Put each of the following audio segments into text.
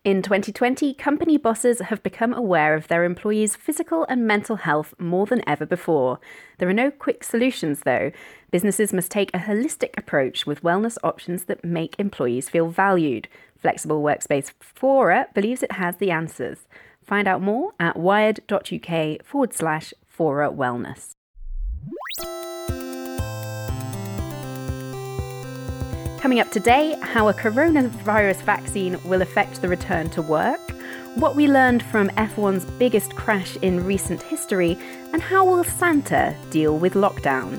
In 2020, company bosses have become aware of their employees' physical and mental health more than ever before. There are no quick solutions, though. Businesses must take a holistic approach with wellness options that make employees feel valued. Flexible Workspace Fora believes it has the answers. Find out more at wired.uk/Fora Wellness. Coming up today, how a coronavirus vaccine will affect the return to work, what we learned from F1's biggest crash in recent history, and how will Santa deal with lockdown.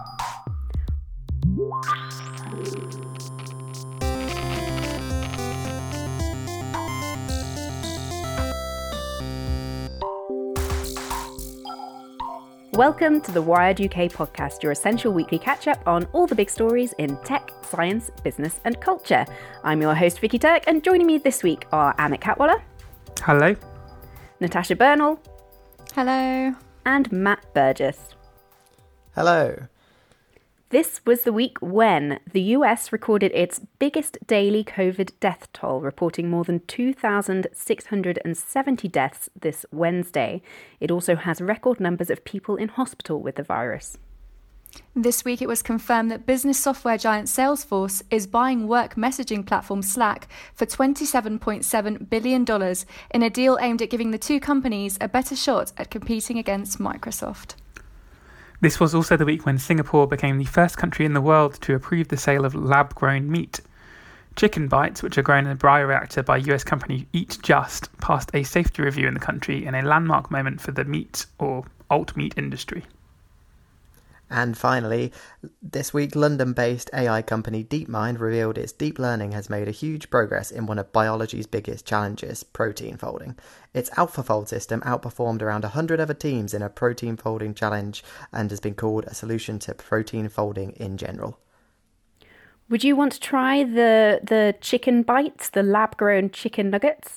Welcome to the Wired UK podcast, your essential weekly catch-up on all the big stories in tech, science, business and culture. I'm your host, Vicky Turk, and joining me this week are Amit Katwala. Hello. Natasha Bernal. Hello. And Matt Burgess. Hello. This was the week when the US recorded its biggest daily COVID death toll, reporting more than 2,670 deaths this Wednesday. It also has record numbers of people in hospital with the virus. This week it was confirmed that business software giant Salesforce is buying work messaging platform Slack for $27.7 billion in a deal aimed at giving the two companies a better shot at competing against Microsoft. This was also the week when Singapore became the first country in the world to approve the sale of lab-grown meat. Chicken bites, which are grown in a bioreactor by US company Eat Just, passed a safety review in the country in a landmark moment for the meat or alt meat industry. And finally, this week, London-based AI company DeepMind revealed its deep learning has made a huge progress in one of biology's biggest challenges, protein folding. Its AlphaFold system outperformed around 100 other teams in a protein folding challenge and has been called a solution to protein folding in general. Would you want to try the chicken bites, the lab-grown chicken nuggets?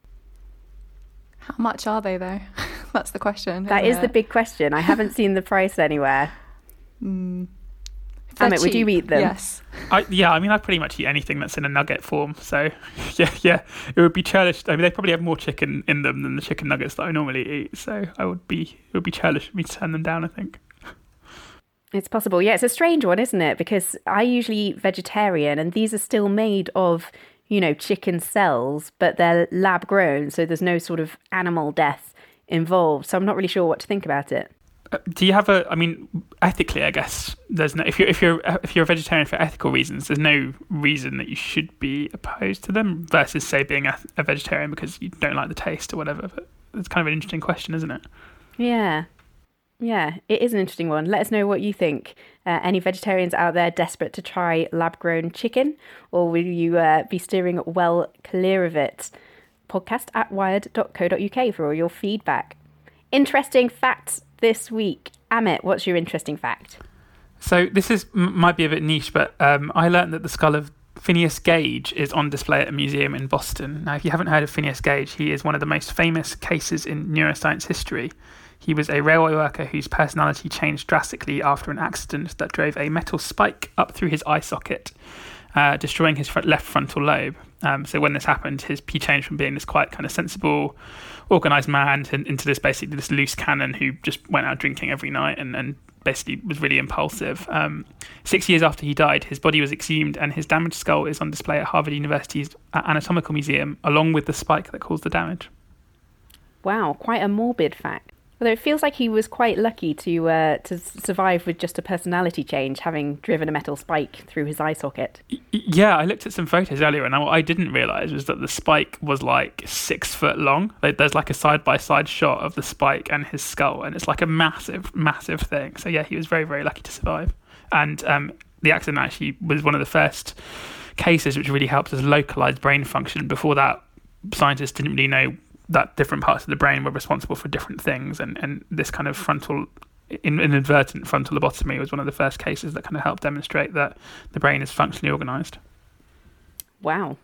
How much are they, though? That's the question. That is the big question. I haven't seen the price anywhere. Amit, would you eat them? Yes. I pretty much eat anything that's in a nugget form. So, yeah, it would be churlish. I mean, they probably have more chicken in them than the chicken nuggets that I normally eat. So, it would be churlish of me to turn them down, I think. It's possible. Yeah, it's a strange one, isn't it? Because I usually eat vegetarian, and these are still made of, chicken cells, but they're lab grown, so there's no sort of animal death involved. So I'm not really sure what to think about it. Do you have ethically, I guess there's no. If you're a vegetarian for ethical reasons, there's no reason that you should be opposed to them versus, say, being a vegetarian because you don't like the taste or whatever. But it's kind of an interesting question, isn't it? Yeah, it is an interesting one. Let us know what you think. Any vegetarians out there desperate to try lab-grown chicken, or will you be steering well clear of it? podcast@wired.co.uk for all your feedback. Interesting facts this week. Amit, what's your interesting fact? So this might be a bit niche, but I learned that the skull of Phineas Gage is on display at a museum in Boston. Now, if you haven't heard of Phineas Gage, he is one of the most famous cases in neuroscience history. He was a railway worker whose personality changed drastically after an accident that drove a metal spike up through his eye socket, destroying his left frontal lobe. So when this happened, he changed from being this quite kind of sensible, organised man into this loose cannon who just went out drinking every night and basically was really impulsive. 6 years after he died, his body was exhumed and his damaged skull is on display at Harvard University's Anatomical Museum, along with the spike that caused the damage. Wow, quite a morbid fact. Although it feels like he was quite lucky to survive with just a personality change, having driven a metal spike through his eye socket. Yeah, I looked at some photos earlier, and what I didn't realise was that the spike was like 6 foot long. There's like a side-by-side shot of the spike and his skull, and it's like a massive, massive thing. So yeah, he was very, very lucky to survive. And the accident actually was one of the first cases which really helped us localise brain function. Before that, scientists didn't really know that different parts of the brain were responsible for different things, and this kind of inadvertent frontal lobotomy was one of the first cases that kind of helped demonstrate that the brain is functionally organised. Wow.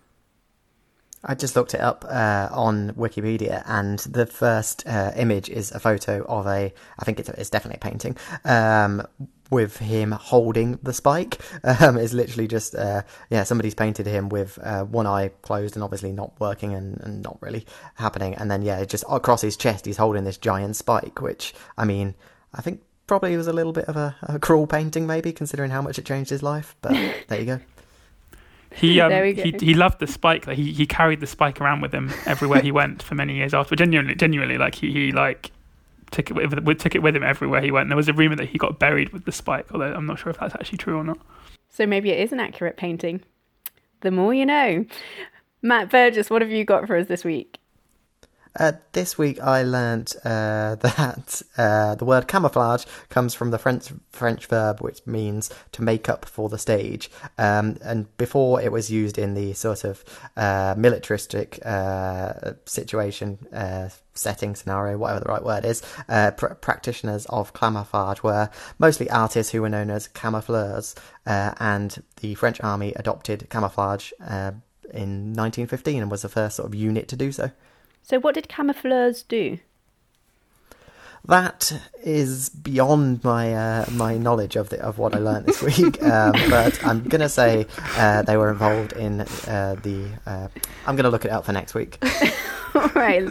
I just looked it up on Wikipedia, and the first image is a photo of I think it's definitely a painting, with him holding the spike. It's literally just somebody's painted him with one eye closed and obviously not working and not really happening, and then just across his chest he's holding this giant spike, which I mean I think probably was a little bit of a cruel painting, maybe, considering how much it changed his life, but there you go. He loved the spike. Like, he carried the spike around with him everywhere he went for many years after. Genuinely, like he took it with him everywhere he went. There was a rumor that he got buried with the spike, although I'm not sure if that's actually true or not. So maybe it is an accurate painting. The more you know. Matt Burgess, what have you got for us this week? This week I learnt that the word camouflage comes from the French verb which means to make up for the stage. And before it was used in the sort of militaristic situation, setting, scenario, whatever the right word is. Practitioners of camouflage were mostly artists who were known as camoufleurs, and the French army adopted camouflage in 1915 and was the first sort of unit to do so. So what did camoufleurs do? That is beyond my my knowledge of what I learned this week, but I'm going to say they were involved in I'm going to look it up for next week. All right.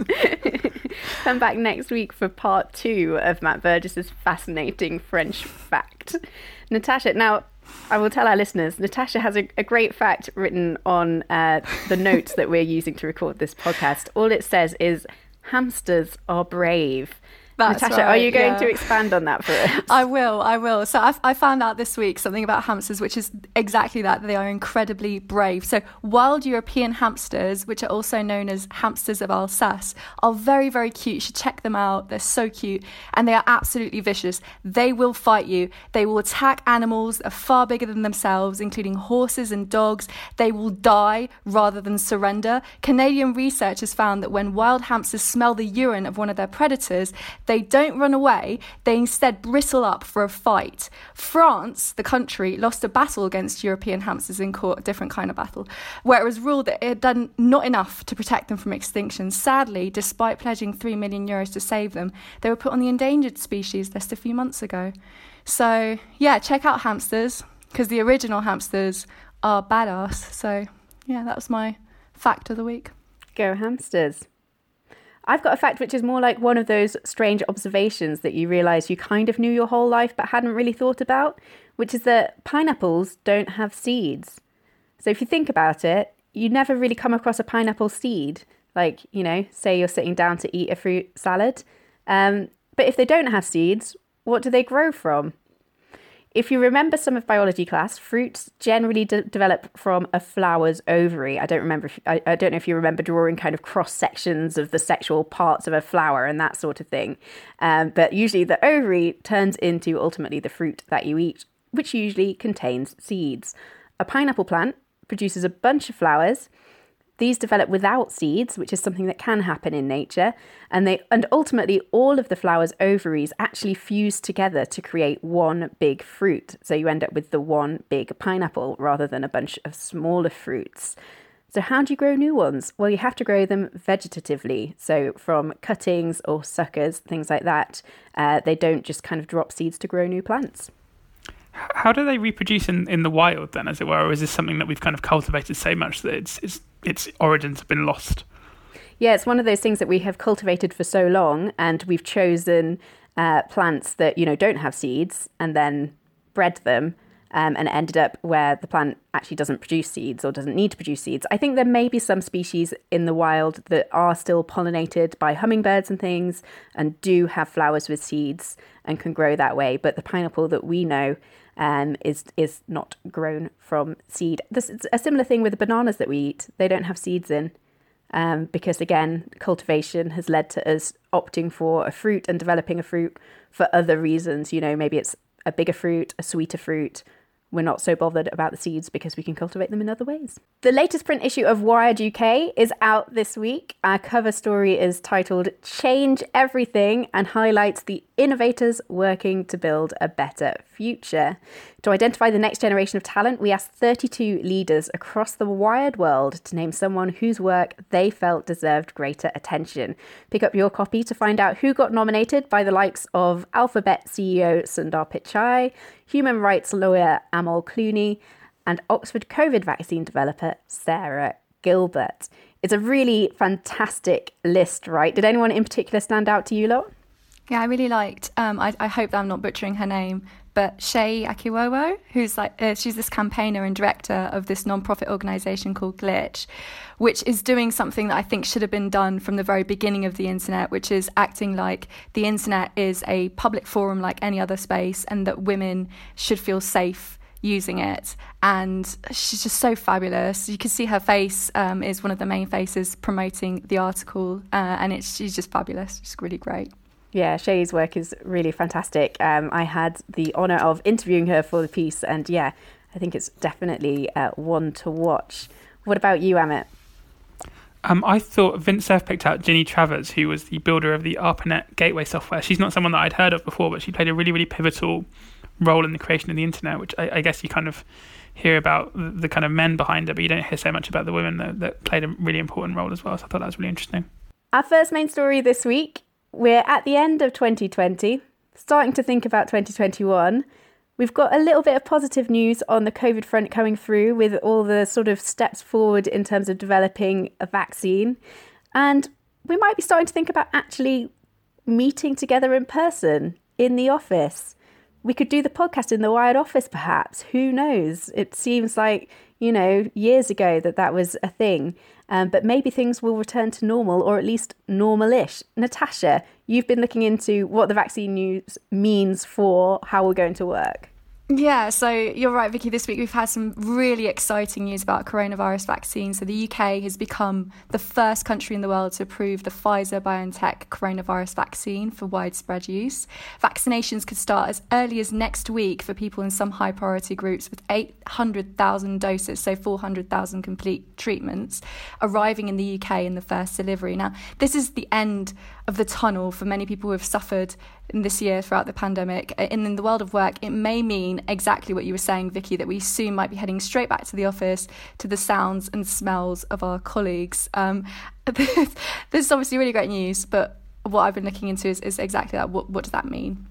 Come back next week for part 2 of Matt Burgess's fascinating French fact. Natasha, now I will tell our listeners, Natasha has a great fact written on the notes that we're using to record this podcast. All it says is, hamsters are brave. That's Natasha, right, are you going to expand on that for us? I will. So I found out this week something about hamsters, which is exactly that. They are incredibly brave. So wild European hamsters, which are also known as hamsters of Alsace, are very, very cute. You should check them out. They're so cute. And they are absolutely vicious. They will fight you. They will attack animals that are far bigger than themselves, including horses and dogs. They will die rather than surrender. Canadian researchers found that when wild hamsters smell the urine of one of their predators, they don't run away, they instead bristle up for a fight. France, the country, lost a battle against European hamsters in court, a different kind of battle, where it was ruled that it had done not enough to protect them from extinction. Sadly, despite pledging €3 million to save them, they were put on the endangered species list a few months ago. So, yeah, check out hamsters, because the original hamsters are badass. So, yeah, that was my fact of the week. Go hamsters. I've got a fact which is more like one of those strange observations that you realise you kind of knew your whole life but hadn't really thought about, which is that pineapples don't have seeds. So if you think about it, you never really come across a pineapple seed. Like, say you're sitting down to eat a fruit salad. But if they don't have seeds, what do they grow from? If you remember some of biology class, fruits generally develop from a flower's ovary. I don't know if you remember drawing kind of cross sections of the sexual parts of a flower and that sort of thing. But usually the ovary turns into ultimately the fruit that you eat, which usually contains seeds. A pineapple plant produces a bunch of flowers. These develop without seeds, which is something that can happen in nature, and ultimately all of the flower's ovaries actually fuse together to create one big fruit. So you end up with the one big pineapple rather than a bunch of smaller fruits. So how do you grow new ones? Well, you have to grow them vegetatively. So from cuttings or suckers, things like that. They don't just kind of drop seeds to grow new plants. How do they reproduce in the wild then, as it were, or is this something that we've kind of cultivated so much that its origins have been lost? Yeah, it's one of those things that we have cultivated for so long, and we've chosen plants that don't have seeds, and then bred them, and ended up where the plant actually doesn't produce seeds or doesn't need to produce seeds. I think there may be some species in the wild that are still pollinated by hummingbirds and things, and do have flowers with seeds and can grow that way. But the pineapple that we know is not grown from seed. This is a similar thing with the bananas that we eat. They don't have seeds in, because again, cultivation has led to us opting for a fruit and developing a fruit for other reasons. Maybe it's a bigger fruit, a sweeter fruit. We're not so bothered about the seeds because we can cultivate them in other ways. The latest print issue of Wired UK is out this week. Our cover story is titled Change Everything and highlights the innovators working to build a better future. To identify the next generation of talent, we asked 32 leaders across the Wired world to name someone whose work they felt deserved greater attention. Pick up your copy to find out who got nominated by the likes of Alphabet CEO Sundar Pichai, human rights lawyer Amol Clooney, and Oxford COVID vaccine developer Sarah Gilbert. It's a really fantastic list, right? Did anyone in particular stand out to you lot? Yeah, I really liked, I hope that I'm not butchering her name, but Shay Akiwowo, who's she's this campaigner and director of this non-profit organisation called Glitch, which is doing something that I think should have been done from the very beginning of the internet, which is acting like the internet is a public forum like any other space and that women should feel safe using it. And she's just so fabulous. You can see her face is one of the main faces promoting the article, and she's just fabulous. She's really great. Yeah, Shay's work is really fantastic. I had the honour of interviewing her for the piece, and yeah, I think it's definitely one to watch. What about you, Amit? I thought Vince Cerf picked out Ginny Travers, who was the builder of the ARPANET gateway software. She's not someone that I'd heard of before, but she played a really, really pivotal role in the creation of the internet, which I guess you kind of hear about the kind of men behind it, but you don't hear so much about the women that played a really important role as well. So I thought that was really interesting. Our first main story this week. We're at the end of 2020, starting to think about 2021. We've got a little bit of positive news on the COVID front coming through with all the sort of steps forward in terms of developing a vaccine. And we might be starting to think about actually meeting together in person in the office. We could do the podcast in the Wired office, perhaps. Who knows? It seems like, years ago that was a thing. But maybe things will return to normal, or at least normal-ish. Natasha, you've been looking into what the vaccine news means for how we're going to work. Yeah, so you're right, Vicky. This week we've had some really exciting news about coronavirus vaccines. So the UK has become the first country in the world to approve the Pfizer-BioNTech coronavirus vaccine for widespread use. Vaccinations could start as early as next week for people in some high priority groups, with 800,000 doses, so 400,000 complete treatments, arriving in the UK in the first delivery. Now, this is the end of the tunnel for many people who have suffered in this year throughout the pandemic. And in the world of work, it may mean exactly what you were saying, Vicky, that we soon might be heading straight back to the office, to the sounds and smells of our colleagues. This is obviously really great news, but what I've been looking into is exactly that. What does that mean?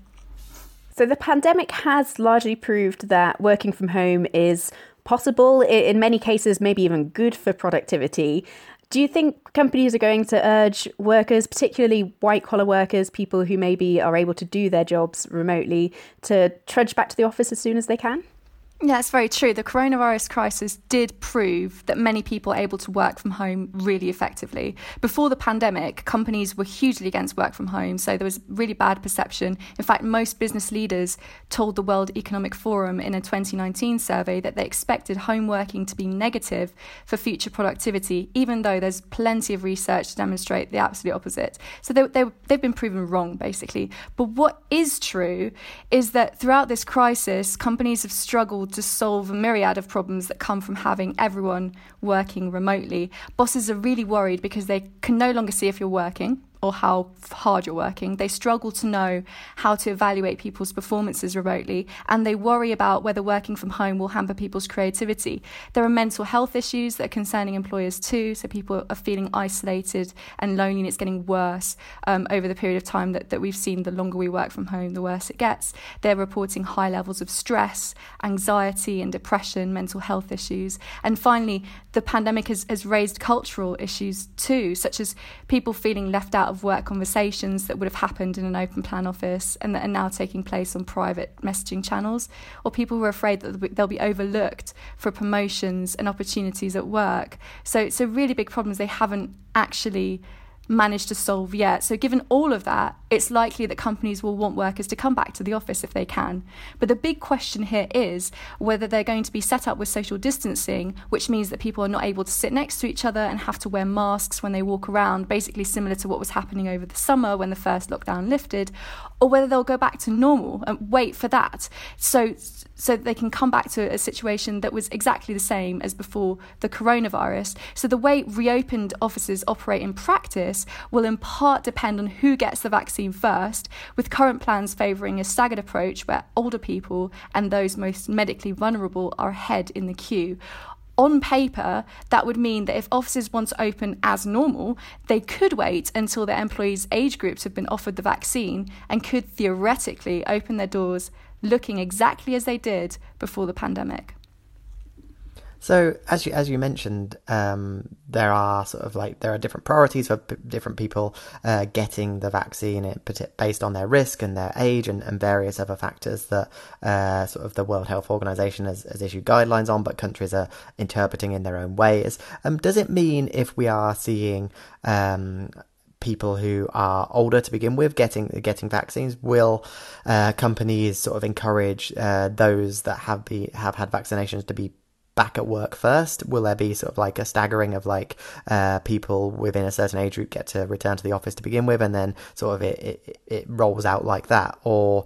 So the pandemic has largely proved that working from home is possible, in many cases maybe even good for productivity. Do you think companies are going to urge workers, particularly white-collar workers, people who maybe are able to do their jobs remotely, to trudge back to the office as soon as they can? Yeah, it's very true. The coronavirus crisis did prove that many people are able to work from home really effectively. Before the pandemic, companies were hugely against work from home, so there was really bad perception. In fact, most business leaders told the World Economic Forum in a 2019 survey that they expected home working to be negative for future productivity, even though there's plenty of research to demonstrate the absolute opposite. So they've been proven wrong, basically. But what is true is that throughout this crisis, companies have struggled to solve a myriad of problems that come from having everyone working remotely. Bosses are really worried because they can no longer see if you're working or how hard you're working. They struggle to know how to evaluate people's performances remotely, and they worry about whether working from home will hamper people's creativity. There are mental health issues that are concerning employers too, so people are feeling isolated and lonely, and it's getting worse over the period of time that we've seen. The longer we work from home, the worse it gets. They're reporting high levels of stress, anxiety and depression, mental health issues. And finally, the pandemic has raised cultural issues too, such as people feeling left out of work conversations that would have happened in an open plan office and that are now taking place on private messaging channels, or people who are afraid that they'll be overlooked for promotions and opportunities at work. So really big problems they haven't actually managed to solve yet. So given all of that, it's likely that companies will want workers to come back to the office if they can. But the big question here is whether they're going to be set up with social distancing, which means that people are not able to sit next to each other and have to wear masks when they walk around, basically similar to what was happening over the summer when the first lockdown lifted, or whether they'll go back to normal and wait for that so they can come back to a situation that was exactly the same as before the coronavirus. So the way reopened offices operate in practice will in part depend on who gets the vaccine first, with current plans favouring a staggered approach where older people and those most medically vulnerable are ahead in the queue. On paper, that would mean that if offices want to open as normal, they could wait until their employees' age groups have been offered the vaccine and could theoretically open their doors looking exactly as they did before the pandemic. So as you mentioned, there are different priorities for different people getting the vaccine based on their risk and their age and various other factors that the World Health Organization has issued guidelines on, but countries are interpreting in their own ways. Does it mean if we are seeing people who are older to begin with getting vaccines, will companies sort of encourage those that have had vaccinations to be back at work first? Will there be sort of like a staggering of people within a certain age group get to return to the office to begin with, and then sort of it rolls out like that? Or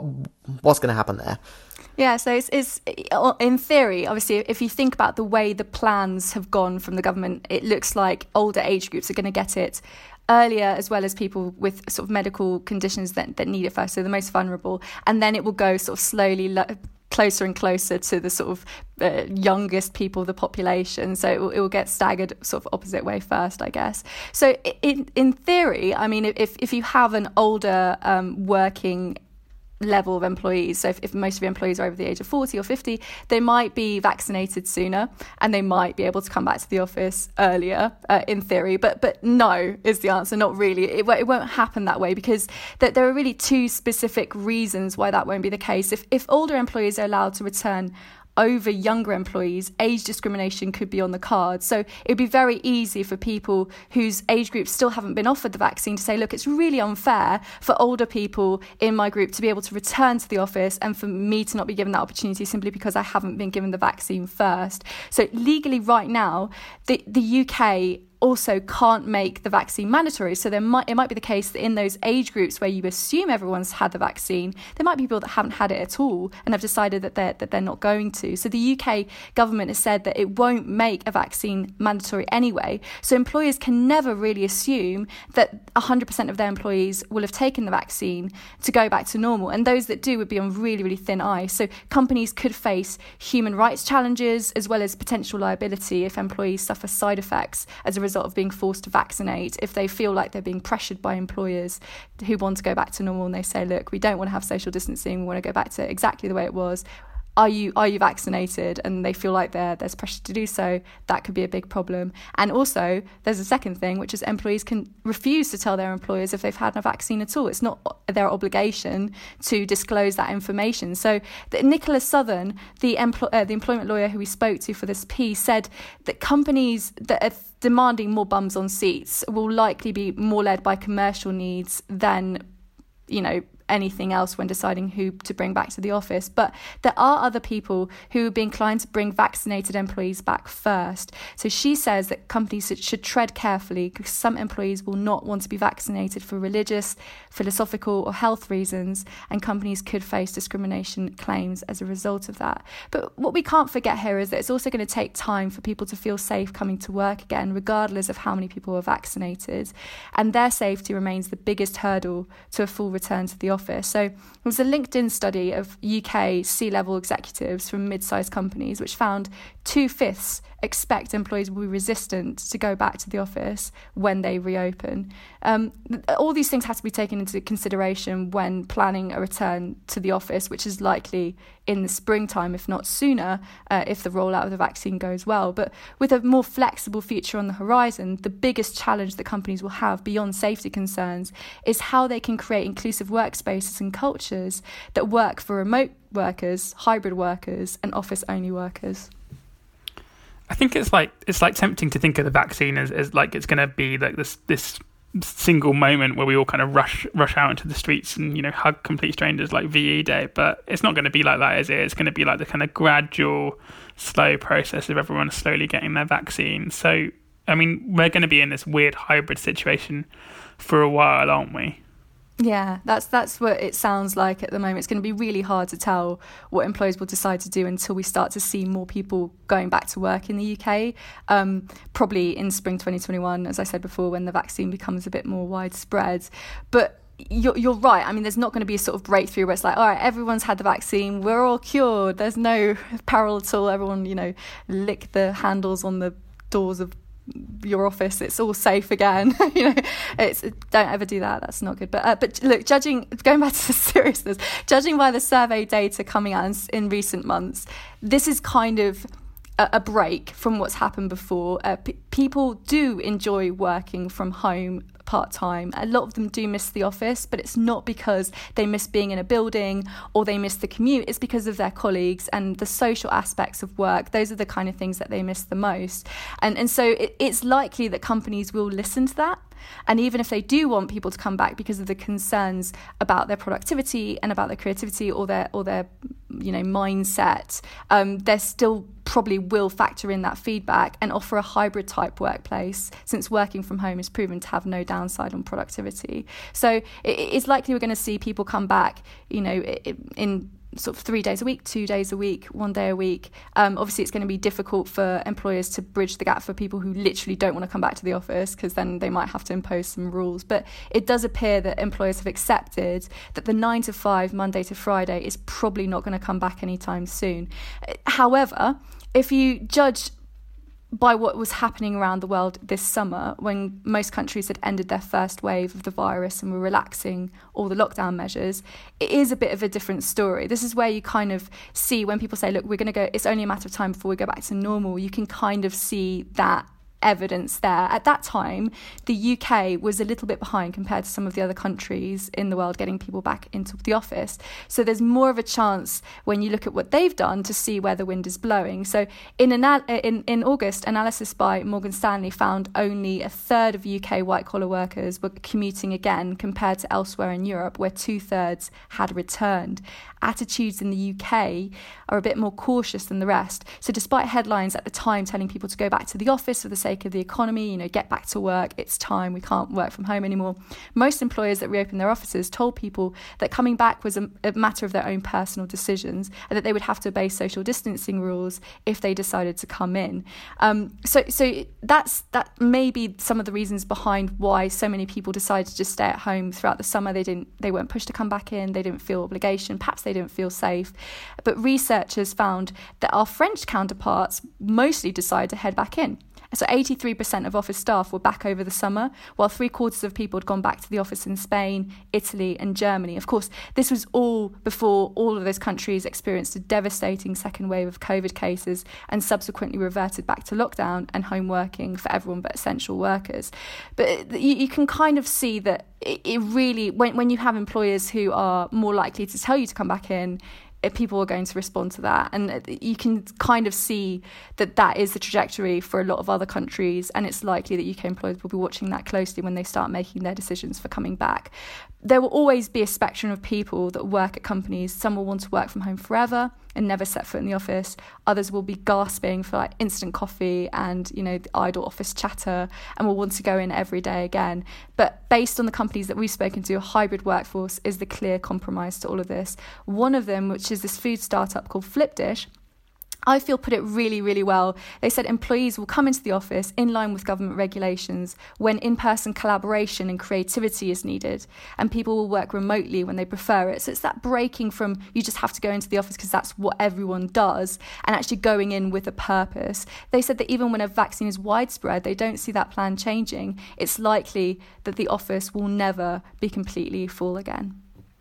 what's going to happen there? Yeah, so it's in theory, obviously, if you think about the way the plans have gone from the government, it looks like older age groups are going to get it earlier, as well as people with sort of medical conditions that need it first, so the most vulnerable, and then it will go sort of slowly closer and closer to the sort of youngest people of the population. So it will get staggered sort of opposite way first, I guess. So in theory, I mean, if you have an older working level of employees, so if most of your employees are over the age of 40 or 50, they might be vaccinated sooner and they might be able to come back to the office earlier, in theory, but no is the answer. Not really. It won't happen that way, because there are really two specific reasons why that won't be the case. If older employees are allowed to return over younger employees, age discrimination could be on the cards. So it would be very easy for people whose age groups still haven't been offered the vaccine to say, look, it's really unfair for older people in my group to be able to return to the office and for me to not be given that opportunity simply because I haven't been given the vaccine first. So legally right now, the UK also can't make the vaccine mandatory. So it might be the case that in those age groups where you assume everyone's had the vaccine, there might be people that haven't had it at all and have decided that they're not going to. So the UK government has said that it won't make a vaccine mandatory anyway. So employers can never really assume that 100% of their employees will have taken the vaccine to go back to normal. And those that do would be on really, really thin ice. So companies could face human rights challenges as well as potential liability if employees suffer side effects as a result of being forced to vaccinate, if they feel like they're being pressured by employers who want to go back to normal and they say, look, we don't want to have social distancing, we want to go back to exactly the way it was. Are you vaccinated? And they feel like there's pressure to do so. That could be a big problem. And also, there's a second thing, which is employees can refuse to tell their employers if they've had a vaccine at all. It's not their obligation to disclose that information. So Nicholas Southern, the employment lawyer who we spoke to for this piece, said that companies that are demanding more bums on seats will likely be more led by commercial needs than, anything else when deciding who to bring back to the office. But there are other people who would be inclined to bring vaccinated employees back first. So she says that companies should tread carefully because some employees will not want to be vaccinated for religious, philosophical or health reasons, and companies could face discrimination claims as a result of that. But what we can't forget here is that it's also going to take time for people to feel safe coming to work again, regardless of how many people are vaccinated, and their safety remains the biggest hurdle to a full return to the office. So there was a LinkedIn study of UK C-level executives from mid-sized companies which found 2/5 expect employees will be resistant to go back to the office when they reopen. All these things have to be taken into consideration when planning a return to the office, which is likely in the springtime, if not sooner, if the rollout of the vaccine goes well. But with a more flexible future on the horizon, the biggest challenge that companies will have beyond safety concerns is how they can create inclusive workspaces and cultures that work for remote workers, hybrid workers, and office-only workers. I think it's like tempting to think of the vaccine as like it's going to be like this single moment where we all kind of rush out into the streets and hug complete strangers like VE Day, but it's not going to be like that, is it? It's going to be like the kind of gradual, slow process of everyone slowly getting their vaccine. So, I mean, we're going to be in this weird hybrid situation for a while, aren't we? Yeah, that's what it sounds like at the moment. It's going to be really hard to tell what employers will decide to do until we start to see more people going back to work in the UK, probably in spring 2021, as I said before, when the vaccine becomes a bit more widespread. But you're right. I mean, there's not going to be a sort of breakthrough where it's like, all right, everyone's had the vaccine, we're all cured, there's no peril at all, everyone, lick the handles on the doors of your office, it's all safe again. Don't ever do that. That's not good. But look, going back to the seriousness, judging by the survey data coming out in recent months, this is kind of a break from what's happened before. People do enjoy working from home part-time. A lot of them do miss the office, but it's not because they miss being in a building or they miss the commute. It's because of their colleagues and the social aspects of work. Those are the kind of things that they miss the most. And so it's likely that companies will listen to that. And even if they do want people to come back because of the concerns about their productivity and about their creativity or their mindset, they still probably will factor in that feedback and offer a hybrid type workplace, since working from home is proven to have no downside on productivity. So it's likely we're going to see people come back, in sort of 3 days a week, 2 days a week, 1 day a week. Obviously, it's going to be difficult for employers to bridge the gap for people who literally don't want to come back to the office, because then they might have to impose some rules. But it does appear that employers have accepted that the 9 to 5, Monday to Friday, is probably not going to come back anytime soon. However, if you judge by what was happening around the world this summer, when most countries had ended their first wave of the virus and were relaxing all the lockdown measures, it is a bit of a different story. This is where you kind of see when people say, look, we're going to go, it's only a matter of time before we go back to normal. You can kind of see that evidence there. At that time, the UK was a little bit behind compared to some of the other countries in the world getting people back into the office. So there's more of a chance when you look at what they've done to see where the wind is blowing. So in August, analysis by Morgan Stanley found only a third of UK white-collar workers were commuting again, compared to elsewhere in Europe where 2/3 had returned. Attitudes in the UK are a bit more cautious than the rest. So despite headlines at the time telling people to go back to the office for the sake of the economy, get back to work, it's time, we can't work from home anymore, most employers that reopened their offices told people that coming back was a matter of their own personal decisions, and that they would have to obey social distancing rules if they decided to come in. So that may be some of the reasons behind why so many people decided to just stay at home throughout the summer. They weren't pushed to come back in, they didn't feel obligation, perhaps they didn't feel safe. But researchers found that our French counterparts mostly decided to head back in. So 83% of office staff were back over the summer, while 3/4 of people had gone back to the office in Spain, Italy and Germany. Of course, this was all before all of those countries experienced a devastating second wave of COVID cases and subsequently reverted back to lockdown and home working for everyone but essential workers. But you can kind of see that it really, when you have employers who are more likely to tell you to come back in, people are going to respond to that. And you can kind of see that is the trajectory for a lot of other countries, and it's likely that UK employers will be watching that closely when they start making their decisions for coming back. There will always be a spectrum of people that work at companies. Some will want to work from home forever and never set foot in the office. Others will be gasping for instant coffee and the idle office chatter, and will want to go in every day again. But based on the companies that we've spoken to, a hybrid workforce is the clear compromise to all of this. One of them, which is this food startup called Flipdish, I feel put it really, really well. They said employees will come into the office in line with government regulations when in-person collaboration and creativity is needed, and people will work remotely when they prefer it. So it's that breaking from you just have to go into the office because that's what everyone does, and actually going in with a purpose. They said that even when a vaccine is widespread, they don't see that plan changing. It's likely that the office will never be completely full again.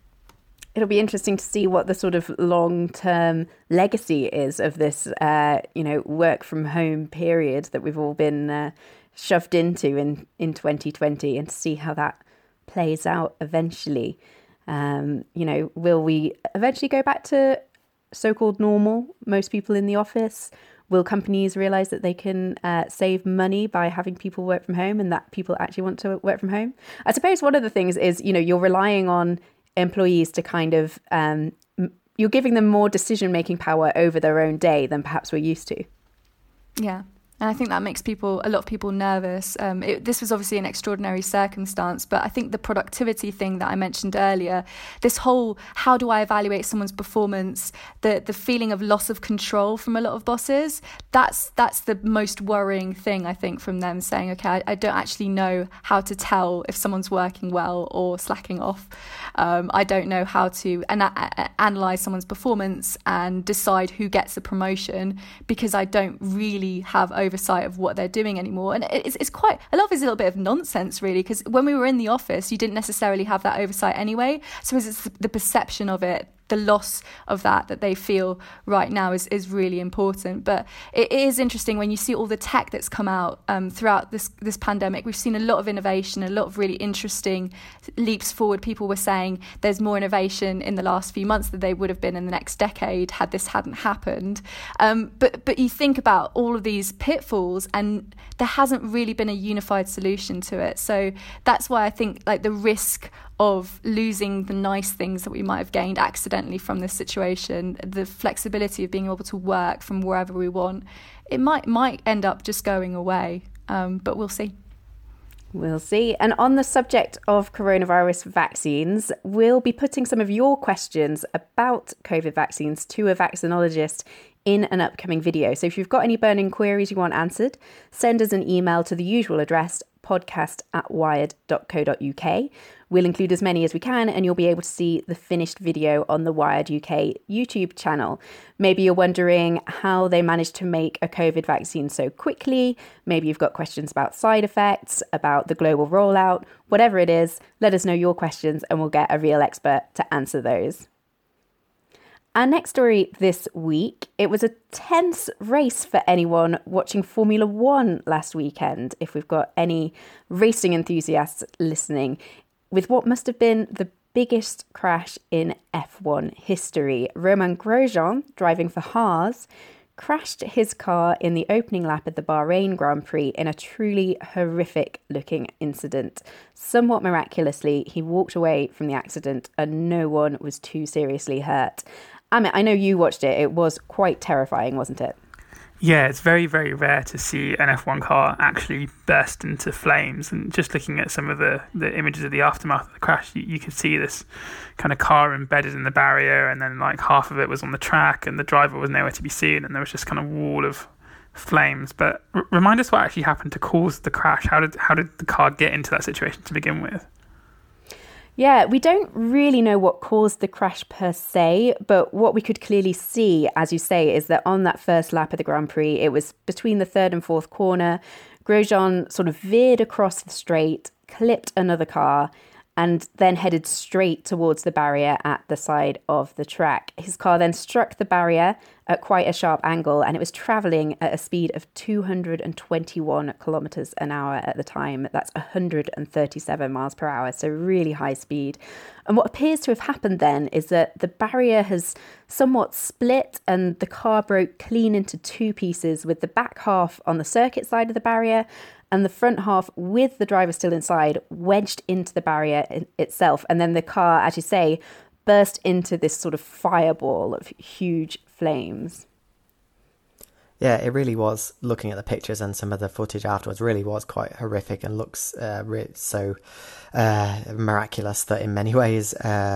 It'll be interesting to see what the sort of long-term legacy is of this, work from home period that we've all been shoved into in 2020, and to see how that plays out eventually. Will we eventually go back to so-called normal, most people in the office? Will companies realise that they can save money by having people work from home, and that people actually want to work from home? I suppose one of the things is, you're relying on employees to kind of, you're giving them more decision-making power over their own day than perhaps we're used to. Yeah. And I think that makes a lot of people nervous. This was obviously an extraordinary circumstance, but I think the productivity thing that I mentioned earlier, this whole, how do I evaluate someone's performance, the feeling of loss of control from a lot of bosses, that's the most worrying thing, I think, from them, saying, okay, I don't actually know how to tell if someone's working well or slacking off. I don't know how to analyse someone's performance and decide who gets a promotion, because I don't really have oversight of what they're doing anymore. And it's quite, a lot of it's a little bit of nonsense, really, because when we were in the office, you didn't necessarily have that oversight anyway. So it's the perception of it, the loss of that they feel right now is really important. But it is interesting when you see all the tech that's come out throughout this pandemic. We've seen a lot of innovation, a lot of really interesting leaps forward. People were saying there's more innovation in the last few months than they would have been in the next decade had this hadn't happened. But you think about all of these pitfalls and there hasn't really been a unified solution to it. So that's why I think like the risk of losing the nice things that we might have gained accidentally from this situation, the flexibility of being able to work from wherever we want, it might end up just going away, but we'll see. We'll see. And on the subject of coronavirus vaccines, we'll be putting some of your questions about COVID vaccines to a vaccinologist in an upcoming video. So if you've got any burning queries you want answered, send us an email to the usual address, podcast@wired.co.uk. We'll include as many as we can, and you'll be able to see the finished video on the Wired UK YouTube channel. Maybe you're wondering how they managed to make a COVID vaccine so quickly. Maybe you've got questions about side effects, about the global rollout. Whatever it is, let us know your questions and we'll get a real expert to answer those. Our next story this week, it was a tense race for anyone watching Formula One last weekend, if we've got any racing enthusiasts listening, with what must have been the biggest crash in F1 history. Romain Grosjean, driving for Haas, crashed his car in the opening lap of the Bahrain Grand Prix in a truly horrific-looking incident. Somewhat miraculously, he walked away from the accident and no one was too seriously hurt. Amit, I know you watched it. It was quite terrifying, wasn't it? Yeah, it's very, very rare to see an F1 car actually burst into flames. And just looking at some of the images of the aftermath of the crash, you could see this kind of car embedded in the barrier, and then like half of it was on the track and the driver was nowhere to be seen, and there was just kind of wall of flames. But remind us what actually happened to cause the crash. How did the car get into that situation to begin with? Yeah, we don't really know what caused the crash per se, but what we could clearly see, as you say, is that on that first lap of the Grand Prix, it was between the third and fourth corner. Grosjean sort of veered across the straight, clipped another car, and then headed straight towards the barrier at the side of the track. His car then struck the barrier at quite a sharp angle, and it was travelling at a speed of 221 kilometres an hour at the time. That's 137 miles per hour, so really high speed. And what appears to have happened then is that the barrier has somewhat split and the car broke clean into two pieces, with the back half on the circuit side of the barrier and the front half, with the driver still inside, wedged into the barrier itself. And then the car, as you say, burst into this sort of fireball of huge flames. Yeah, it really was. Looking at the pictures and some of the footage afterwards, really was quite horrific and looks so miraculous that in many ways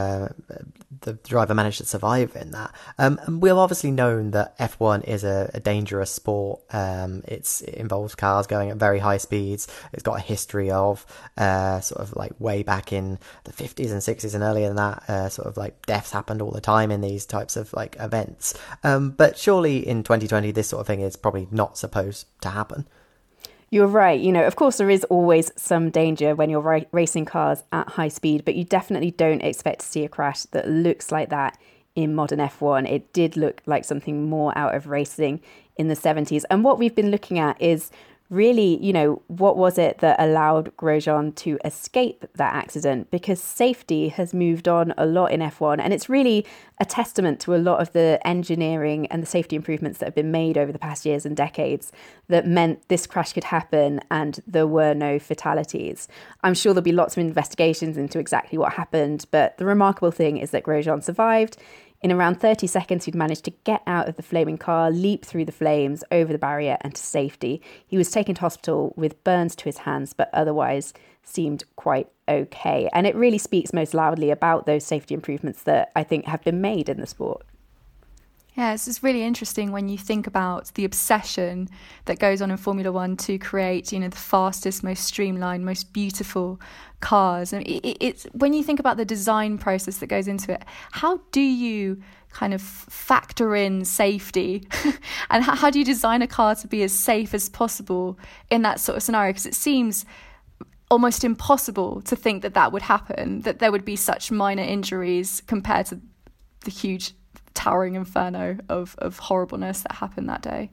the driver managed to survive in that. We've obviously known that F1 is a dangerous sport. It involves cars going at very high speeds. It's got a history of sort of like way back in the 50s and 60s and earlier than that, sort of like deaths happened all the time in these types of like events. But surely in 2020, this sort of thing is probably not supposed to happen. You're right. You know, of course, there is always some danger when you're racing cars at high speed, but you definitely don't expect to see a crash that looks like that in modern F1. It did look like something more out of racing in the 70s. And what we've been looking at is really, you know, what was it that allowed Grosjean to escape that accident? Because safety has moved on a lot in F1, and it's really a testament to a lot of the engineering and the safety improvements that have been made over the past years and decades that meant this crash could happen and there were no fatalities. I'm sure there'll be lots of investigations into exactly what happened, but the remarkable thing is that Grosjean survived. In around 30 seconds, he'd managed to get out of the flaming car, leap through the flames, over the barrier and to safety. He was taken to hospital with burns to his hands, but otherwise seemed quite okay. And it really speaks most loudly about those safety improvements that I think have been made in the sport. Yeah, it's just really interesting when you think about the obsession that goes on in Formula One to create, the fastest, most streamlined, most beautiful cars. And it's when you think about the design process that goes into it, how do you kind of factor in safety and how do you design a car to be as safe as possible in that sort of scenario? Because it seems almost impossible to think that would happen, that there would be such minor injuries compared to the huge towering inferno of horribleness that happened that day.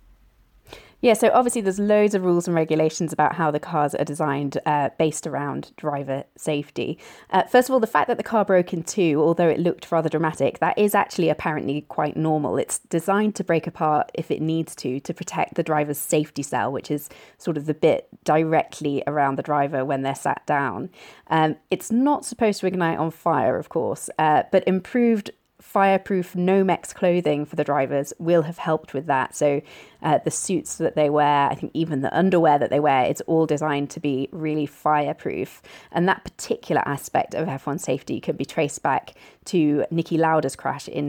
Yeah, so obviously there's loads of rules and regulations about how the cars are designed based around driver safety. First of all, the fact that the car broke in two, although it looked rather dramatic, that is actually apparently quite normal. It's designed to break apart if it needs to protect the driver's safety cell, which is sort of the bit directly around the driver when they're sat down. It's not supposed to ignite on fire, of course, but improved fireproof Nomex clothing for the drivers will have helped with that. So the suits that they wear, I think even the underwear that they wear, it's all designed to be really fireproof. And that particular aspect of F1 safety can be traced back to Niki Lauda's crash in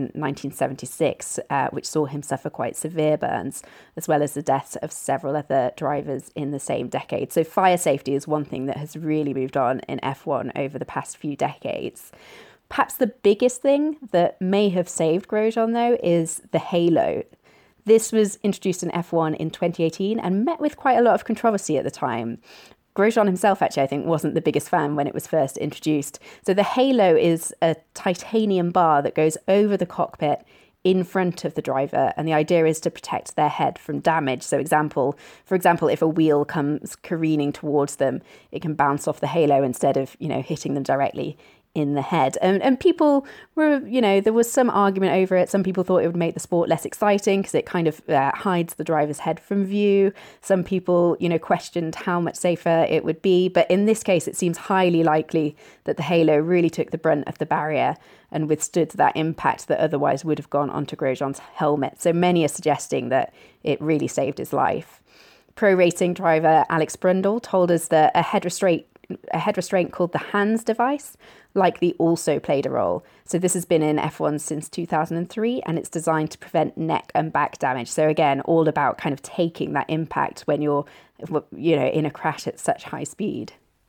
1976, which saw him suffer quite severe burns, as well as the deaths of several other drivers in the same decade. So fire safety is one thing that has really moved on in F1 over the past few decades. Perhaps the biggest thing that may have saved Grosjean, though, is the halo. This was introduced in F1 in 2018 and met with quite a lot of controversy at the time. Grosjean himself, actually, I think, wasn't the biggest fan when it was first introduced. So the halo is a titanium bar that goes over the cockpit in front of the driver, and the idea is to protect their head from damage. So for example, if a wheel comes careening towards them, it can bounce off the halo instead of, hitting them directly in the head. And people were, there was some argument over it. Some people thought it would make the sport less exciting because it kind of hides the driver's head from view. Some people, questioned how much safer it would be. But in this case, it seems highly likely that the halo really took the brunt of the barrier and withstood that impact that otherwise would have gone onto Grosjean's helmet. So many are suggesting that it really saved his life. Pro racing driver Alex Brundle told us that a head restraint called the HANS device likely also played a role. So this has been in F1 since 2003, and it's designed to prevent neck and back damage. So again, all about kind of taking that impact when you're, in a crash at such high speed.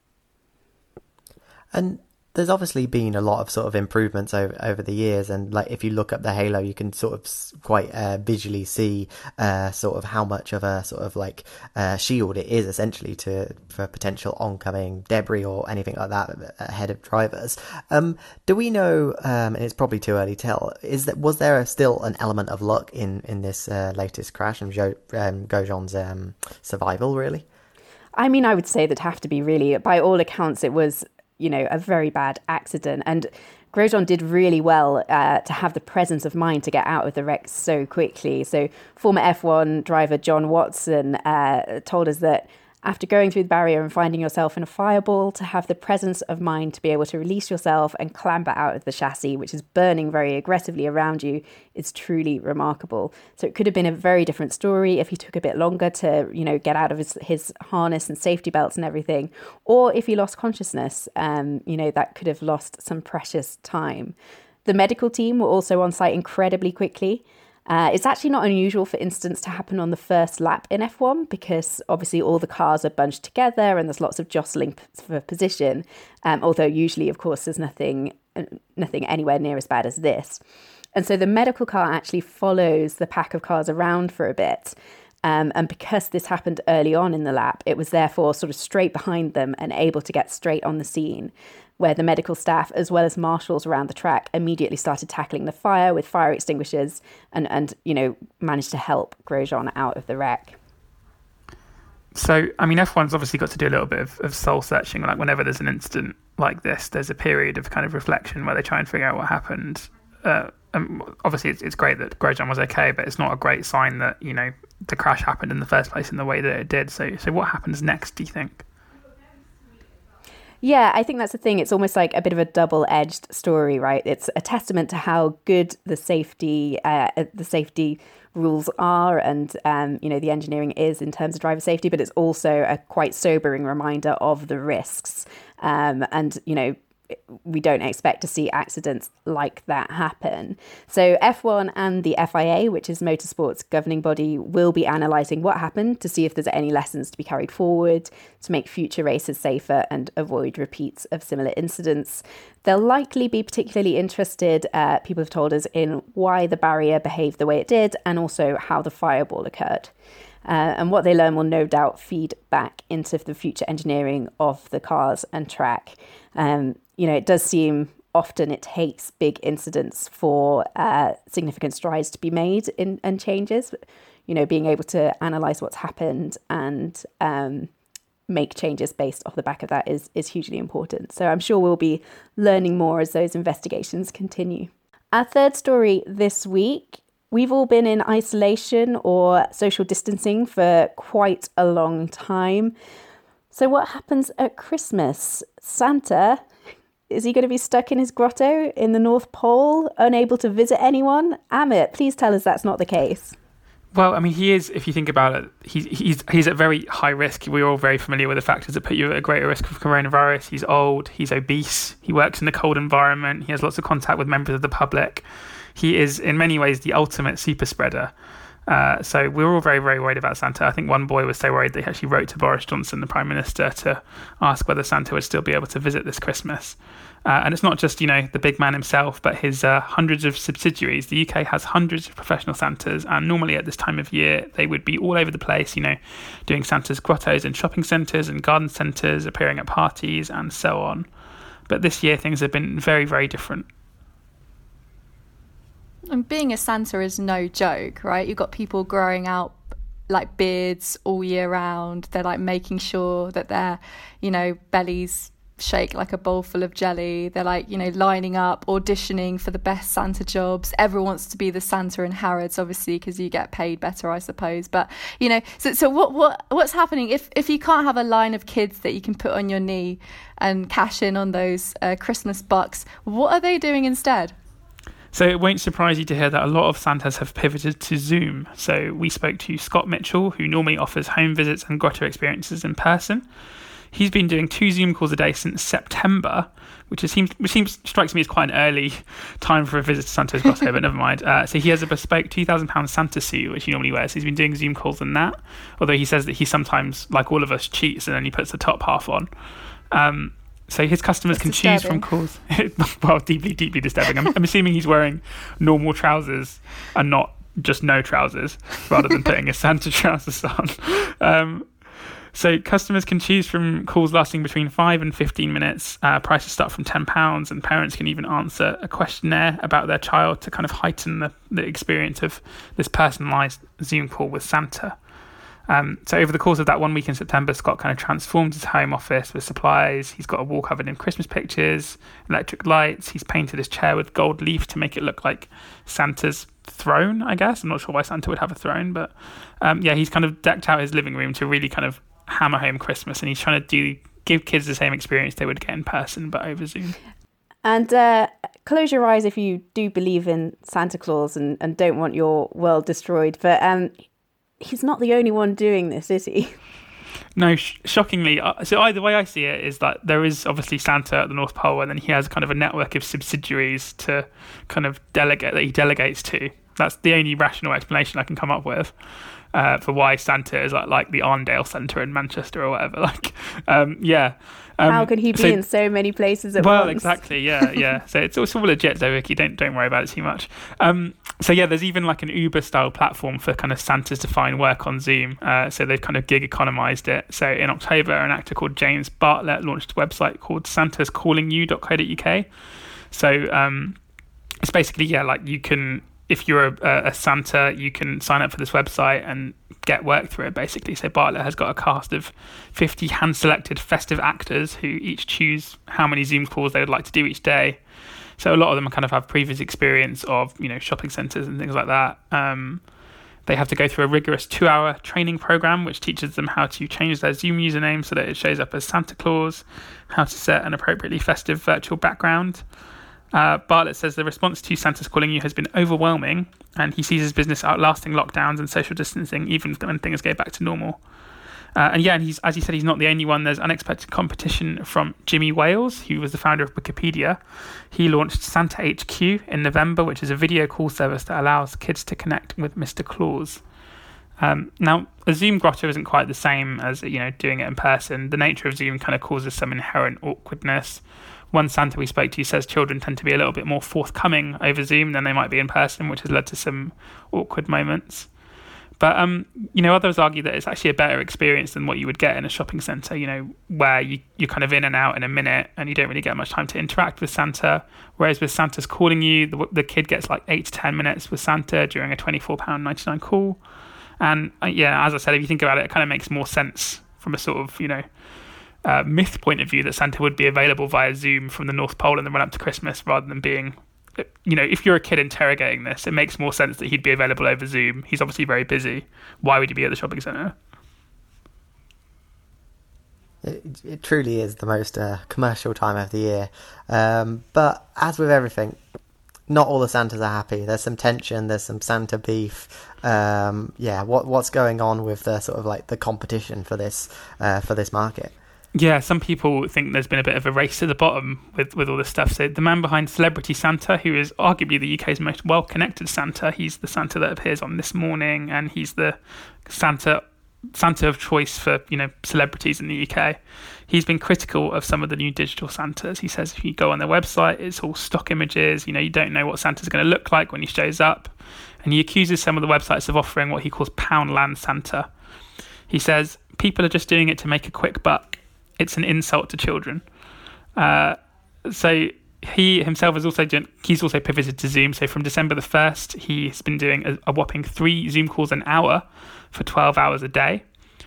And there's obviously been a lot of sort of improvements over the years, and like if you look up the halo, you can sort of quite visually see sort of how much of a sort of like shield it is essentially for potential oncoming debris or anything like that ahead of drivers. Do we know? And it's probably too early to tell. Was there still an element of luck in this latest crash and Grosjean's survival? Really, I mean, I would say that'd have to be really. By all accounts, it was a very bad accident. And Grosjean did really well to have the presence of mind to get out of the wreck so quickly. So former F1 driver John Watson told us that after going through the barrier and finding yourself in a fireball, to have the presence of mind to be able to release yourself and clamber out of the chassis, which is burning very aggressively around you, is truly remarkable. So it could have been a very different story if he took a bit longer to, get out of his harness and safety belts and everything, or if he lost consciousness, that could have lost some precious time. The medical team were also on site incredibly quickly. It's actually not unusual for incidents to happen on the first lap in F1 because obviously all the cars are bunched together and there's lots of jostling for position. Although usually, of course, there's nothing anywhere near as bad as this. And so the medical car actually follows the pack of cars around for a bit. And because this happened early on in the lap, it was therefore sort of straight behind them and able to get straight on the scene, where the medical staff, as well as marshals around the track, immediately started tackling the fire with fire extinguishers and managed to help Grosjean out of the wreck. So, I mean, F1's obviously got to do a little bit of soul searching. Like whenever there's an incident like this, there's a period of kind of reflection where they try and figure out what happened. And obviously, it's great that Grosjean was okay, but it's not a great sign that, the crash happened in the first place in the way that it did. So what happens next, do you think? Yeah, I think that's the thing. It's almost like a bit of a double-edged story, right? It's a testament to how good the safety rules are and, the engineering is in terms of driver safety, but it's also a quite sobering reminder of the risks. we don't expect to see accidents like that happen. So F1 and the FIA, which is motorsport's governing body, will be analysing what happened to see if there's any lessons to be carried forward to make future races safer and avoid repeats of similar incidents. They'll likely be particularly interested, people have told us, in why the barrier behaved the way it did and also how the fireball occurred. And what they learn will no doubt feed back into the future engineering of the cars and track. It does seem often it takes big incidents for significant strides to be made and changes. Being able to analyse what's happened and make changes based off the back of that is hugely important. So I'm sure we'll be learning more as those investigations continue. Our third story this week. We've all been in isolation or social distancing for quite a long time. So what happens at Christmas? Santa, is he going to be stuck in his grotto in the North Pole, unable to visit anyone? Amit, please tell us that's not the case. Well, I mean, he is, if you think about it, he's at very high risk. We're all very familiar with the factors that put you at a greater risk of coronavirus. He's old, he's obese, he works in a cold environment, he has lots of contact with members of the public. He is, in many ways, the ultimate super spreader. So we're all very, very worried about Santa. I think one boy was so worried they actually wrote to Boris Johnson, the Prime Minister, to ask whether Santa would still be able to visit this Christmas. And it's not just, the big man himself, but his hundreds of subsidiaries. The UK has hundreds of professional Santas, and normally at this time of year, they would be all over the place, doing Santa's grottos in shopping centres and garden centres, appearing at parties and so on. But this year, things have been very, very different. And being a Santa is no joke, right? You've got people growing out like beards all year round. They're like making sure that their, bellies shake like a bowl full of jelly. They're like, lining up, auditioning for the best Santa jobs. Everyone wants to be the Santa in Harrods, obviously, because you get paid better, I suppose. But, so what's happening if you can't have a line of kids that you can put on your knee and cash in on those Christmas bucks? What are they doing instead? So it won't surprise you to hear that a lot of Santas have pivoted to Zoom. So we spoke to Scott Mitchell, who normally offers home visits and grotto experiences in person. He's been doing 2 Zoom calls a day since September, which strikes me as quite an early time for a visit to Santa's grotto, but never mind. So he has a bespoke £2,000 Santa suit, which he normally wears. So he's been doing Zoom calls in that, although he says that he sometimes, like all of us, cheats and only puts the top half on. So his customers can choose from calls. Well, deeply, deeply disturbing. I'm assuming he's wearing normal trousers and not just no trousers, rather than putting his Santa trousers on. So customers can choose from calls lasting between 5 and 15 minutes. Prices start from £10, and parents can even answer a questionnaire about their child to kind of heighten the experience of this personalised Zoom call with Santa. So over the course of that 1 week in September, Scott kind of transformed his home office with supplies. He's got a wall covered in Christmas pictures, electric lights. He's painted his chair with gold leaf to make it look like Santa's throne, I guess. I'm not sure why Santa would have a throne, but he's kind of decked out his living room to really kind of hammer home Christmas, and he's trying to give kids the same experience they would get in person, but over Zoom. And close your eyes if you do believe in Santa Claus and don't want your world destroyed, but he's not the only one doing this, is he? No, shockingly. So the way I see it is that there is obviously Santa at the North Pole, and then he has kind of a network of subsidiaries to kind of he delegates to. That's the only rational explanation I can come up with for why Santa is like the Arndale Centre in Manchester or whatever. How can he be in so many places at once? Well, exactly, yeah. So it's all legit, though, Vicky. Don't worry about it too much. There's even like an Uber-style platform for kind of Santas to find work on Zoom. So they've kind of gig economized it. So in October, an actor called James Bartlett launched a website called santascallingyou.co.uk. So it's basically, you can... If you're a Santa, you can sign up for this website and get work through it, basically. So Bartlett has got a cast of 50 hand-selected festive actors who each choose how many Zoom calls they would like to do each day. So a lot of them kind of have previous experience of, shopping centres and things like that. They have to go through a rigorous 2-hour training program, which teaches them how to change their Zoom username so that it shows up as Santa Claus, how to set an appropriately festive virtual background. Bartlett says the response to Santa's Calling You has been overwhelming, and he sees his business outlasting lockdowns and social distancing even when things go back to normal. And he's, as you said, he's not the only one. There's unexpected competition from Jimmy Wales, who was the founder of Wikipedia. He launched Santa HQ in November, which is a video call service that allows kids to connect with Mr. Claus. Now, a Zoom grotto isn't quite the same as, doing it in person. The nature of Zoom kind of causes some inherent awkwardness. One Santa we spoke to says children tend to be a little bit more forthcoming over Zoom than they might be in person, which has led to some awkward moments. But, others argue that it's actually a better experience than what you would get in a shopping centre, where you're kind of in and out in a minute and you don't really get much time to interact with Santa. Whereas with Santa's calling you, the kid gets like 8 to 10 minutes with Santa during a £24.99 call. And, as I said, if you think about it, it kind of makes more sense from a sort of, myth point of view that Santa would be available via Zoom from the North Pole in the run-up to Christmas rather than being... if you're a kid interrogating this, it makes more sense that he'd be available over Zoom. He's obviously very busy. Why would he be at the shopping centre? It truly is the most commercial time of the year. But as with everything, not all the Santas are happy. There's some tension. There's some Santa beef. What's going on with the sort of like the competition for this market? Yeah, some people think there's been a bit of a race to the bottom with all this stuff. So the man behind Celebrity Santa, who is arguably the UK's most well-connected Santa, he's the Santa that appears on This Morning, and he's the Santa of choice for, celebrities in the UK. He's been critical of some of the new digital Santas. He says if you go on their website, it's all stock images. You don't know what Santa's going to look like when he shows up. And he accuses some of the websites of offering what he calls Poundland Santa. He says people are just doing it to make a quick buck. It's an insult to children. So he himself he's also pivoted to Zoom. So from December the 1st, he's been doing a whopping 3 Zoom calls an hour for 12 hours a day.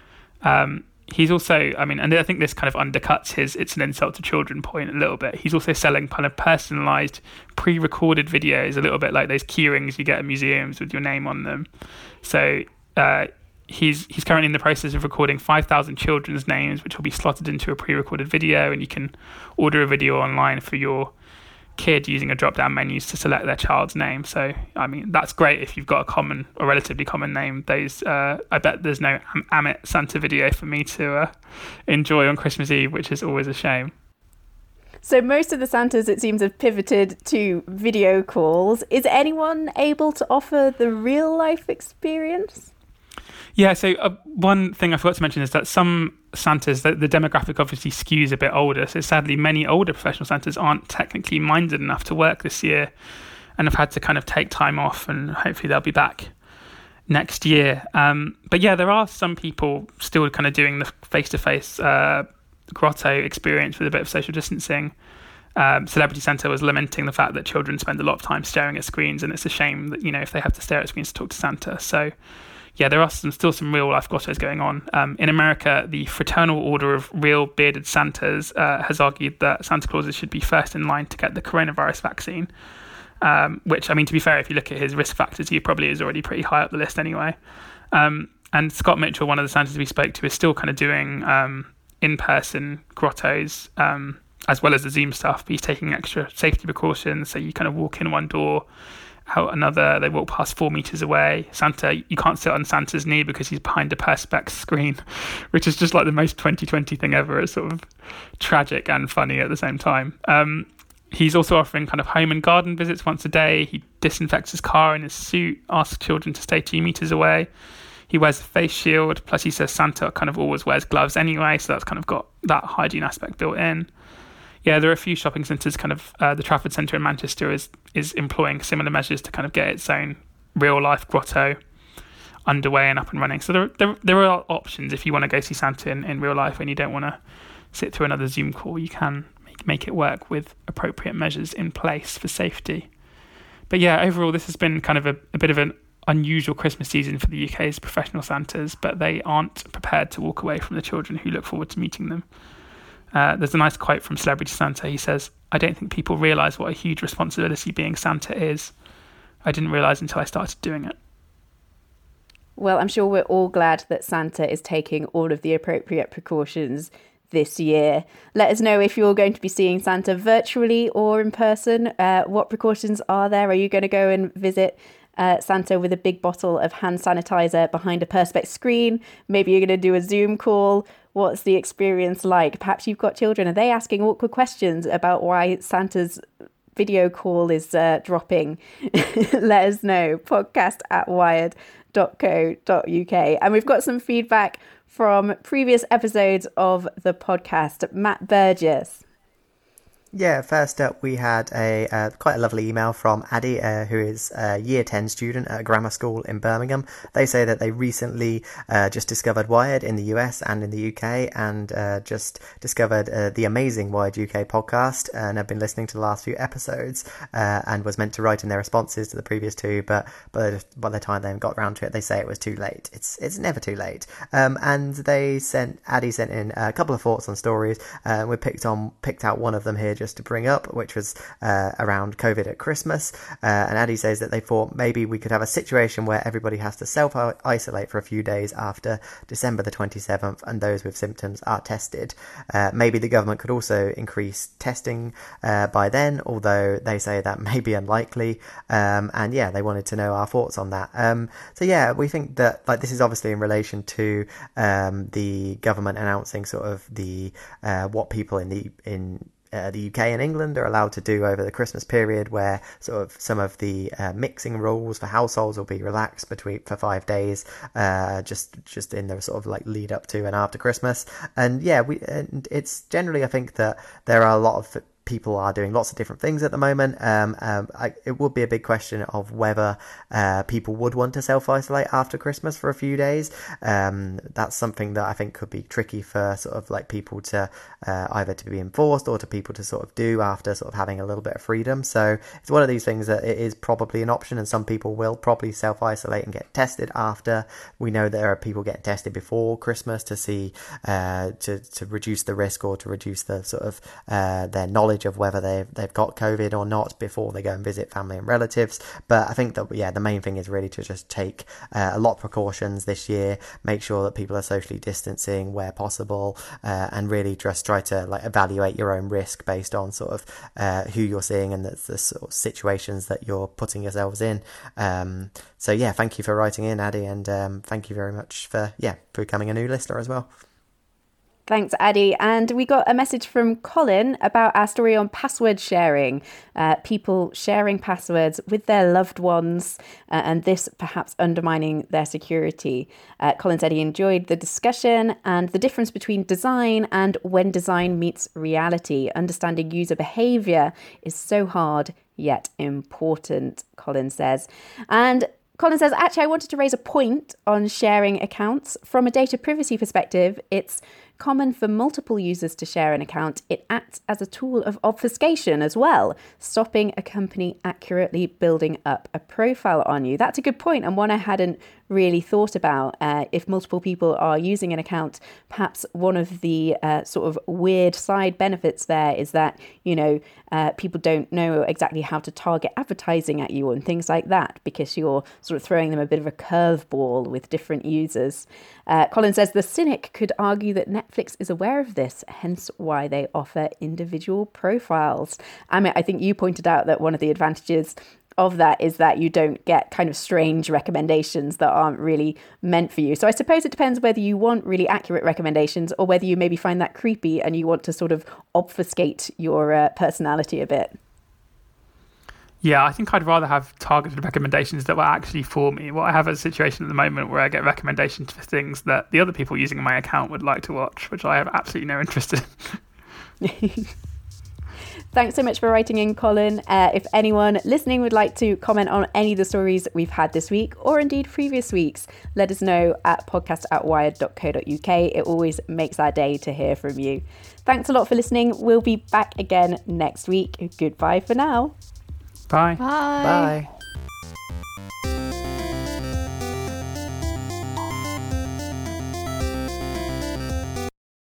He's also, and I think this kind of undercuts his "it's an insult to children" point a little bit. He's also selling kind of personalised, pre-recorded videos, a little bit like those key rings you get at museums with your name on them. So he's currently in the process of recording 5,000 children's names, which will be slotted into a pre-recorded video, and you can order a video online for your kid using a drop-down menus to select their child's name. So, that's great if you've got a common or relatively common name. I bet there's no Amit Santa video for me to enjoy on Christmas Eve, which is always a shame. So most of the Santas, it seems, have pivoted to video calls. Is anyone able to offer the real-life experience? Yeah, so one thing I forgot to mention is that some Santas, the demographic obviously skews a bit older. So sadly, many older professional Santas aren't technically minded enough to work this year and have had to kind of take time off, and hopefully they'll be back next year. But yeah, there are some people still kind of doing the face-to-face grotto experience with a bit of social distancing. Celebrity Santa was lamenting the fact that children spend a lot of time staring at screens, and it's a shame that, if they have to stare at screens to talk to Santa. So yeah, there are still some real-life grottos going on. In America, the Fraternal Order of Real Bearded Santas has argued that Santa Clauses should be first in line to get the coronavirus vaccine, which, to be fair, if you look at his risk factors, he probably is already pretty high up the list anyway. And Scott Mitchell, one of the Santas we spoke to, is still kind of doing in-person grottos as well as the Zoom stuff, but he's taking extra safety precautions. So you kind of walk in one door, out another, they walk past 4 meters away. Santa, you can't sit on Santa's knee because he's behind a Perspex screen, which is just like the most 2020 thing ever. It's sort of tragic and funny at the same time. He's also offering kind of home and garden visits once a day. He disinfects his car in his suit, asks children to stay 2 meters away. He wears a face shield, plus he says Santa kind of always wears gloves anyway, so that's kind of got that hygiene aspect built in. Yeah, there are a few shopping centres, kind of the Trafford Centre in Manchester is employing similar measures to kind of get its own real-life grotto underway and up and running. So there are options if you want to go see Santa in real life and you don't want to sit through another Zoom call. You can make it work with appropriate measures in place for safety. But yeah, overall, this has been kind of a bit of an unusual Christmas season for the UK's professional Santas, but they aren't prepared to walk away from the children who look forward to meeting them. There's a nice quote from Celebrity Santa. He says, "I don't think people realise what a huge responsibility being Santa is. I didn't realise until I started doing it." Well, I'm sure we're all glad that Santa is taking all of the appropriate precautions this year. Let us know if you're going to be seeing Santa virtually or in person. What precautions are there? Are you going to go and visit Santa with a big bottle of hand sanitizer behind a Perspex screen. Maybe you're going to do a Zoom call. What's the experience like? Perhaps you've got children. Are they asking awkward questions about why Santa's video call is dropping? Let us know. podcast@wired.co.uk. And we've got some feedback from previous episodes of the podcast. Matt Burgess. Yeah, first up we had a quite a lovely email from Addie, who is a Year 10 student at a grammar school in Birmingham. They say that they recently just discovered Wired in the US and in the UK, and just discovered the amazing Wired UK podcast, and have been listening to the last few episodes, and was meant to write in their responses to the previous two, but by the time they got around to it, they say it was too late. It's never too late. And Addie sent in a couple of thoughts on stories. We picked out one of them here just to bring up, which was around COVID at Christmas, and Addie says that they thought maybe we could have a situation where everybody has to self-isolate for a few days after December the 27th, and those with symptoms are tested. Maybe the government could also increase testing by then, although they say that may be unlikely, and yeah, they wanted to know our thoughts on that. So yeah, we think that this is obviously in relation to the government announcing sort of the what people in the UK and England are allowed to do over the Christmas period, where sort of some of the mixing rules for households will be relaxed for 5 days, just in the sort of lead up to and after Christmas. And yeah, it's generally, I think that there are a lot of people are doing lots of different things at the moment. It would be a big question of whether people would want to self-isolate after Christmas for a few days. That's something that I think could be tricky for sort of people to either to be enforced or to people to sort of do after sort of having a little bit of freedom. So it's one of these things that it is probably an option, and some people will probably self-isolate and get tested after. We know there are people getting tested before Christmas to see to reduce the risk, or to reduce the sort of their knowledge of whether they've got COVID or not before they go and visit family and relatives. But I think that the main thing is really to just take a lot of precautions this year, make sure that people are socially distancing where possible, and really just try to evaluate your own risk based on sort of who you're seeing and the sort of situations that you're putting yourselves in. So yeah, thank you for writing in, Addie, and thank you very much for becoming a new listener as well. Thanks, Addie. And we got a message from Colin about our story on password sharing, people sharing passwords with their loved ones, and this perhaps undermining their security. Colin said he enjoyed the discussion and the difference between design and when design meets reality. Understanding user behaviour is so hard yet important, Colin says. And Colin says, actually, I wanted to raise a point on sharing accounts. From a data privacy perspective, it's common for multiple users to share an account. It acts as a tool of obfuscation as well, stopping a company accurately building up a profile on you. That's a good point, and one I hadn't really thought about. If multiple people are using an account, perhaps one of the sort of weird side benefits there is that, people don't know exactly how to target advertising at you and things like that, because you're sort of throwing them a bit of a curveball with different users. Colin says the cynic could argue that Netflix is aware of this, hence why they offer individual profiles. I think you pointed out that one of the advantages of that is that you don't get kind of strange recommendations that aren't really meant for you. So I suppose it depends whether you want really accurate recommendations or whether you maybe find that creepy and you want to sort of obfuscate your personality a bit. Yeah, I think I'd rather have targeted recommendations that were actually for me. Well, I have a situation at the moment where I get recommendations for things that the other people using my account would like to watch, which I have absolutely no interest in. Thanks so much for writing in, Colin. If anyone listening would like to comment on any of the stories we've had this week, or indeed previous weeks, let us know at podcast@wired.co.uk. It always makes our day to hear from you. Thanks a lot for listening. We'll be back again next week. Goodbye for now. Bye. Bye. Bye.